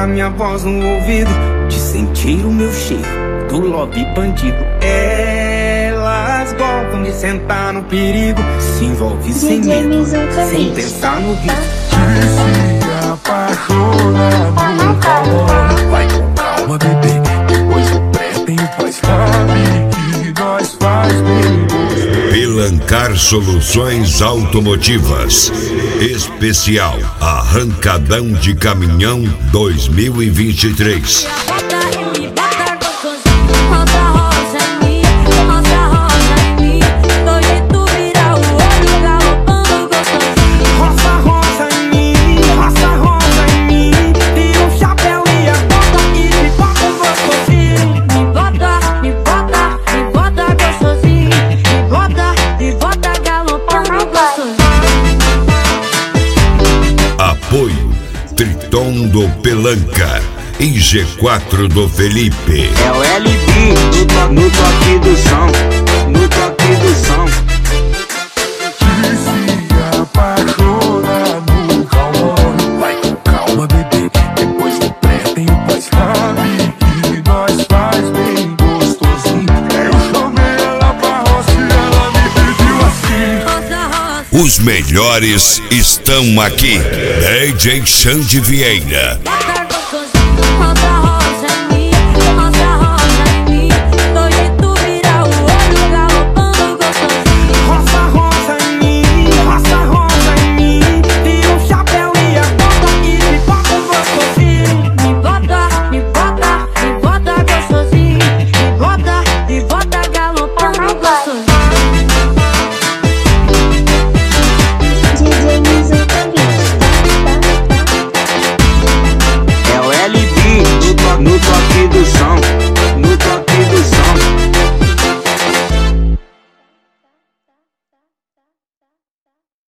escutar minha voz no ouvido, de sentir o meu cheiro do love bandido. Elas gostam de sentar no perigo, se envolve sem medo, sem pensar no risco. Se apaixona no calor. Vai com calma, bebê, depois do pré tem o pós. Sabe que nós faz bem gostoso. Pelancar Soluções Automotivas. Especial Arrancadão de Caminhão 2023. Apoio Triton do Pelanca e G4 do Felipe. É o LB no toque do som, no toque do som. Se apaixona no calor. Vai com calma, bebê, depois do pré tem o pós. Sabe que nós faz bem gostosinho. Eu chamei ela pra roça e ela me pediu assim. Os melhores estão aqui. DJ Xande Vieira.